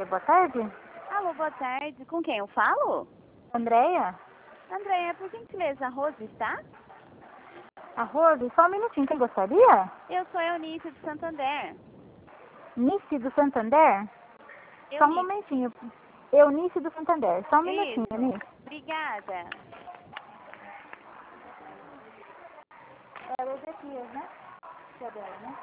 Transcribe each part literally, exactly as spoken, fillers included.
boa tarde. Alô, boa tarde. Com quem eu falo? Andréia? Andréia, por gentileza, a Rose está? A Rose? Só um minutinho, quem gostaria? Eu sou a Eunice de Santander. Nice do Santander? Só um Eunice. momentinho. Eunice do Santander. Só um minutinho, Isso. Eunice. Obrigada. É o Ezequias, né? Que é dela, né?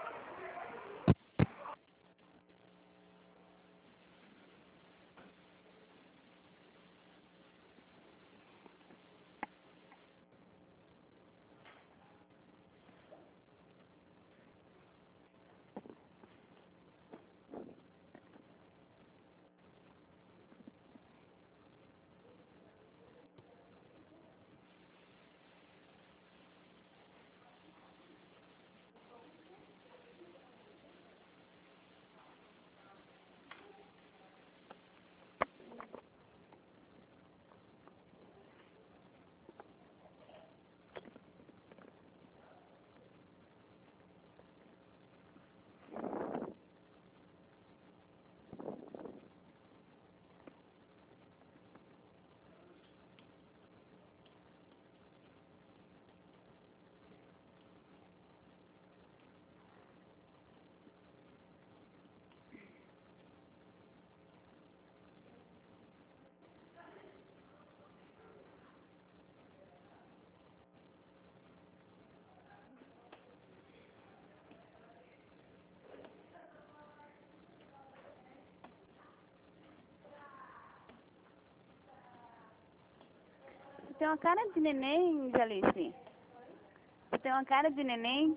Você tem uma cara de neném, Jalice. Você tem uma cara de neném.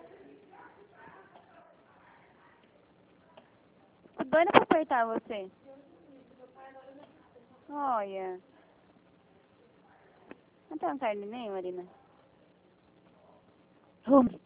Tô doida pra apertar você. Olha. Não tem uma cara de neném, Marina? Rume.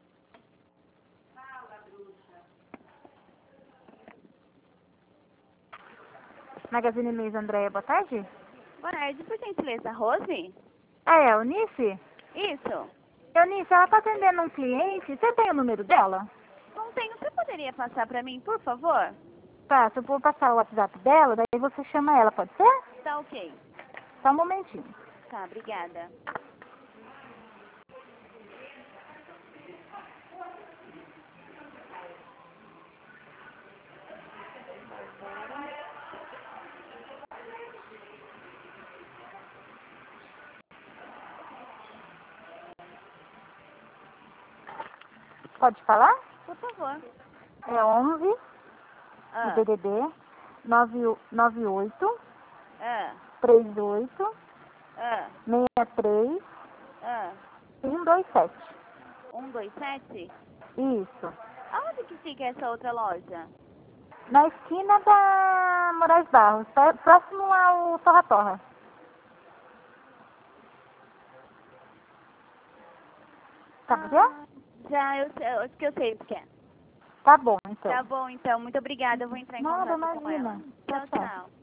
Magazine Luiza, Andréia, boa tarde. Boa tarde, por gentileza, a Rose? Ah, é a Eunice? Isso. Eunice, ela tá atendendo um cliente. Você tem o número dela? Não tenho. Você poderia passar pra mim, por favor? Tá, se eu vou passar o WhatsApp dela, daí você chama ela, pode ser? Tá ok. Só um momentinho. Tá, obrigada. Pode falar? Por favor. É onze, o Ah, D D D, nove oito, ah, três oito, ah, seis três, ah. um dois sete. Um, dois, sete? Isso. Aonde que fica essa outra loja? Na esquina da Moraes Barros, tá? Próximo ao Torra Torra. Tá bom? Ah, já, eu, sei- eu acho que eu sei o que é. Tá bom, então. Tá bom, então. Muito obrigada. Eu vou entrar em Nada, contato com ela. imagina. Tchau, Tchau, tchau. tchau.